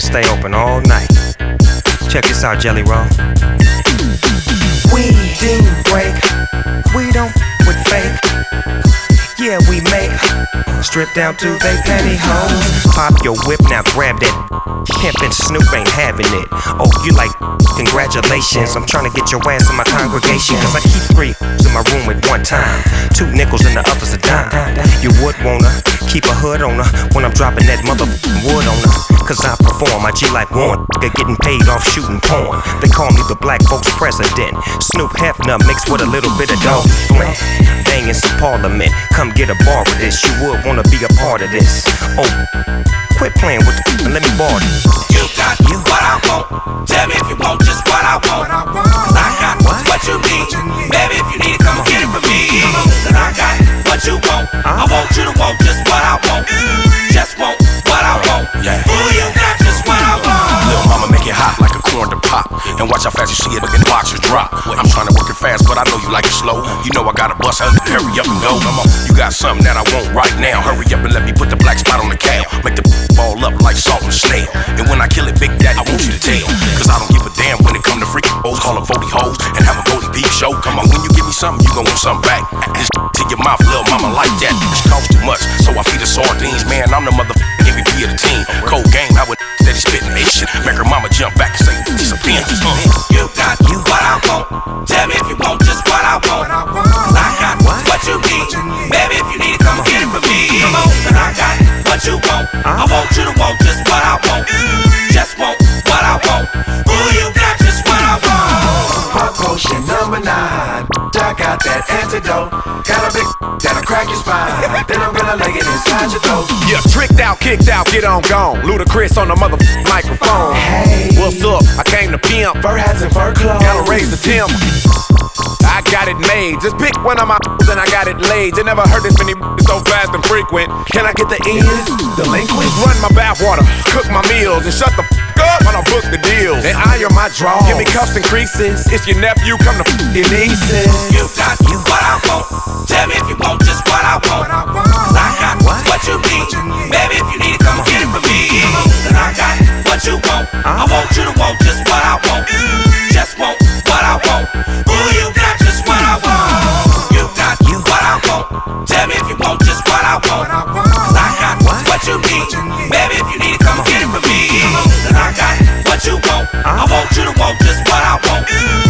stay open all night. Check this out, Jelly Roll. We didn't break, we don't with fake. Yeah, we make strip down to they pantyhose. Pop your whip, now grab that. Pimpin' Snoop ain't having it. Oh, you like, congratulations. I'm trying to get your ass in my congregation. Cause I keep 3 in my room at one time. 2 nickels and the other's a dime. You would wanna keep a hood on her when I'm dropping that motherfucking wood on her. Cause I perform, I G like one getting paid off shooting porn. They call me the black folks president. Snoop Hefner mixed with a little bit of Dolph Flint. Banging some parliament, come get a bar of this. You would wanna be a part of this. Oh, quit playing with the and let me borrow it. You got what I want. Tell me if you want just what I want. Cause I got what you need. Baby, if you need it, come get it from me. Cause I got what you want. I want you to want just what I want. Just want what I want. Ooh, you got just what I want. Little mama make it hot like a corn to pop. And watch how fast you see it in the boxers drop. I'm trying to work it fast, but I know you like it slow. You know I gotta bust out, hurry up and go. Come on, you got something that I want right now. Hurry up and let me put the black spot on the cow. Make the ball up like salt and snail. And when I kill it, Big Daddy, I want you to tell. Cause I don't give a damn when it come to freaking hoes. Call them 40 hoes and have a Golden Peak show. Come on, when you give me something, you gon' want something back. This to your mouth, little mama like that. This costs too much, so I feed the sardines. Man, I'm the motherfucking MVP of the team. Cold game, I would steady spitting Asian. Make her mama jump back and say, disappear. You got what I want. Tell me if you want just what I want. Cause I got what you need. Baby, if you need it, come get it from me. Cause I got what you want. I want you to want just what I want. Just want what I want. Ooh, you got just what I want. Pop potion number 9. I got that antidote. Got a big that'll crack your spine. Then I'm gonna lay it inside your throat. Yeah, tricked out, kicked out, get on gone. Ludacris on the microphone. Hey, What's up? I came to pimp. fur hats and fur clothes. Gotta raise the timber. I got it made. Just pick one of my and I got it laid. You never heard this many so fast and frequent. Can I get the Is delinquent. Run my bathwater, cook my meals, and shut the up when I book the deals. And iron my drawers. Give me cuffs and creases. It's your nephew, come to your nieces. You got what I want. Tell me if you want just what I want. Cause I got what you need. Baby, if you need it, come get it from me. Cause I got what you want. I want you to want just what I want. Just want what I want. Ooh, you got just what I want. You got what I want. Tell me if you want just what I want. Cause I got what you need. Baby, if you need it, come get it from me. Cause I got what you want. I want you to want just what I want.